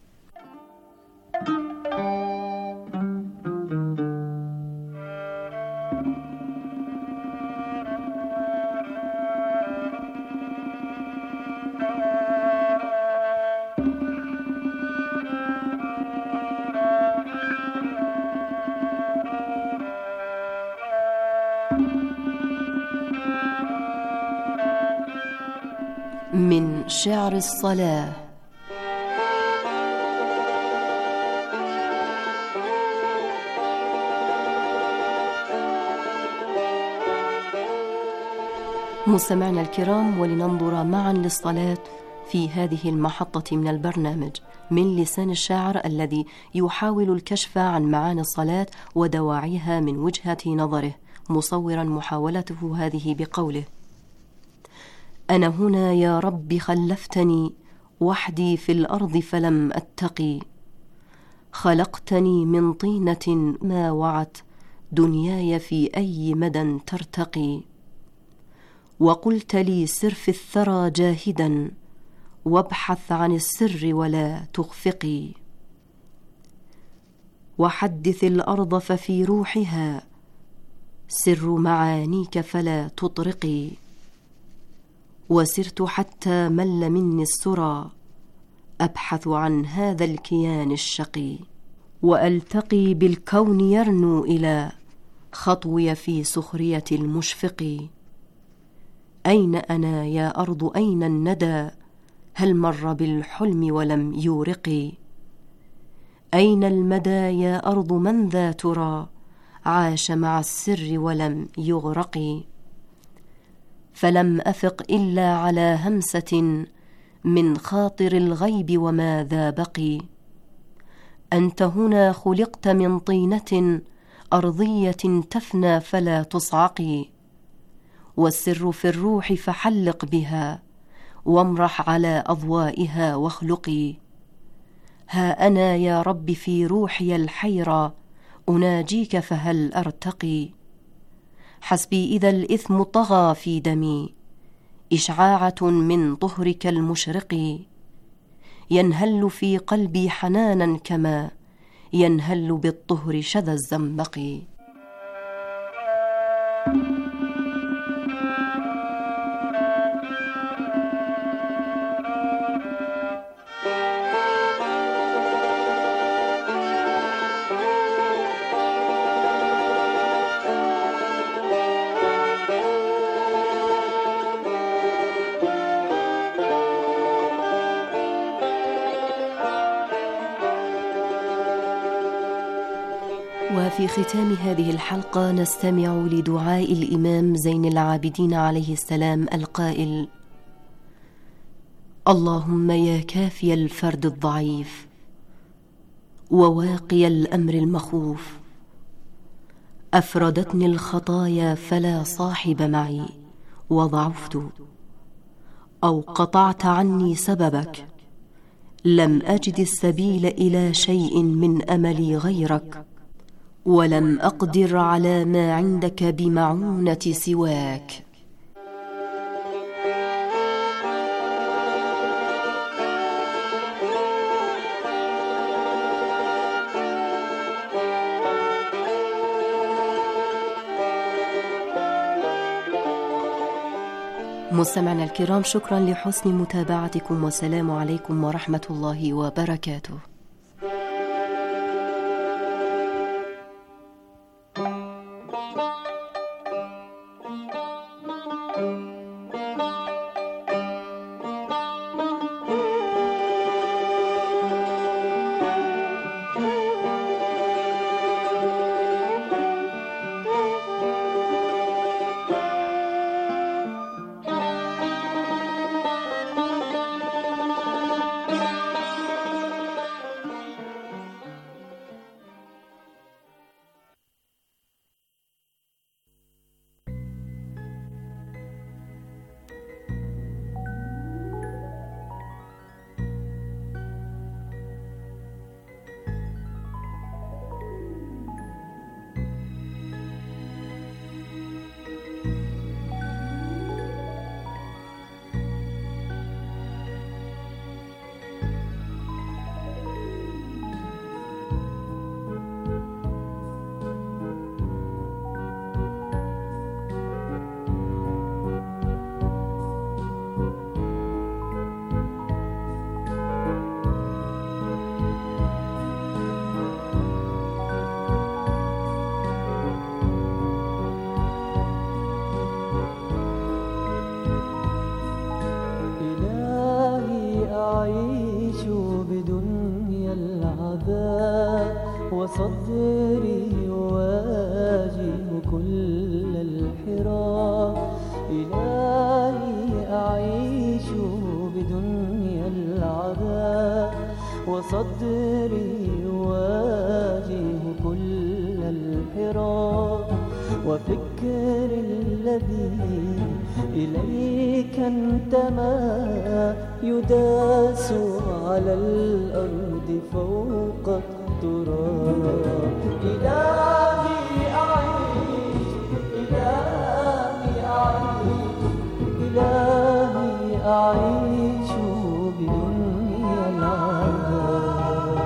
من شعر الصلاة. مستمعنا الكرام، ولننظر معا للصلاة في هذه المحطة من البرنامج من لسان الشاعر الذي يحاول الكشف عن معاني الصلاة ودواعيها من وجهة نظره، مصورا محاولته هذه بقوله: أنا هنا يا رب خلفتني وحدي في الأرض فلم أتقي، خلقتني من طينة ما وعت دنياي في أي مدى ترتقي، وقلت لي سر في الثرى جاهدا وابحث عن السر ولا تخفقي، وحدث الأرض ففي روحها سر معانيك فلا تطرقي، وسرت حتى مل مني السرى أبحث عن هذا الكيان الشقي، وألتقي بالكون يرنو إلى خطوي في سخرية المشفق، أين أنا يا أرض أين الندى هل مر بالحلم ولم يورق، أين المدى يا أرض من ذا ترى عاش مع السر ولم يغرق، فلم أفق إلا على همسة من خاطر الغيب وما ذا بقي، أنت هنا خلقت من طينة أرضية تفنى فلا تصعقي، والسر في الروح فحلق بها وامرح على أضوائها واخلقي، ها أنا يا رب في روحي الحيرة أناجيك فهل أرتقي، حسبي إذا الإثم طغى في دمي إشعاعة من طهرك المشرق، ينهل في قلبي حنانا كما ينهل بالطهر شذا الزنبق. وفي ختام هذه الحلقة نستمع لدعاء الإمام زين العابدين عليه السلام القائل: اللهم يا كافي الفرد الضعيف وواقي الأمر المخوف، أفردتني الخطايا فلا صاحب معي وضعفت، أو قطعت عني سببك، لم أجد السبيل إلى شيء من أملي غيرك، ولم أقدر على ما عندك بمعونة سواك. مستمعنا الكرام، شكرا لحسن متابعتكم، والسلام عليكم ورحمة الله وبركاته. وصدري يواجه كل الحراك. إلهي أعيش بدنيا العذاب، وصدري يواجه كل الحراك. وفكر الذي إليك انتمى يداس على الأرض فوق التراب. إلهي أعيش، إلهي أعيش، إلهي أعيش بدنيا العذاب.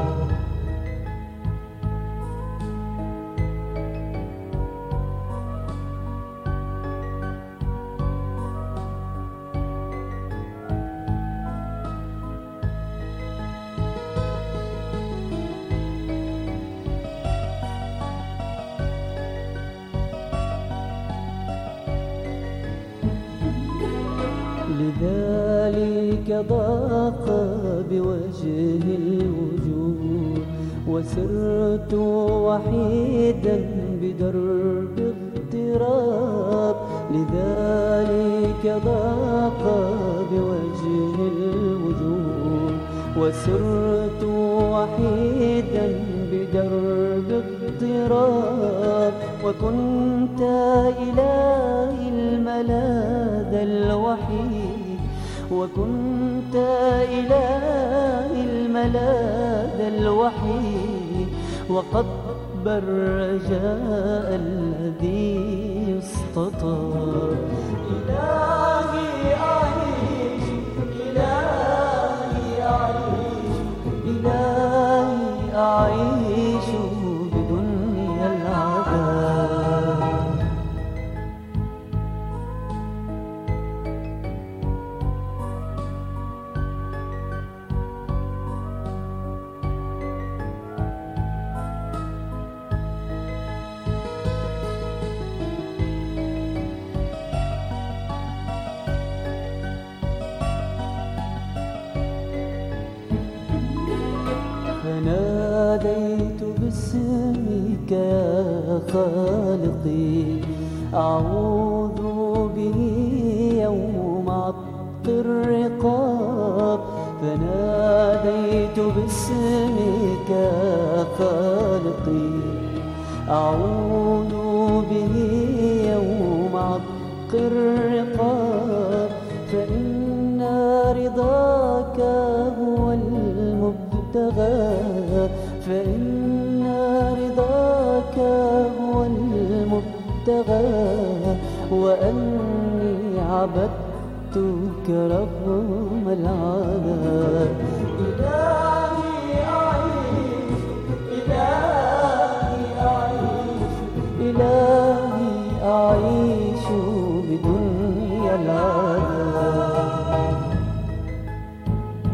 لذلك ضاق بوجه الوجود، وسرت وحيدا بدرب اضطراب. لذلك ضاق بوجه الوجود، وسرت وحيدا بدرب اضطراب. وكنت إلهي الملاذ الوحيد، وكنت إلهي الملاذ الوحيد، وقطب الرجاء الذي يستطاب. إلهي أعيش، إلهي أعيش، إلهي أعيش بدنيا العذاب. فناديت باسمك يا خالقي، أعوذ به يوم عط الرقاب. فناديت باسمك يا خالقي، أعوذ به يوم عط الرقاب. فإن رضاك هو المبتغى، فإن رضاك هو المبتغى. وأني عبدتك رغم العذاب.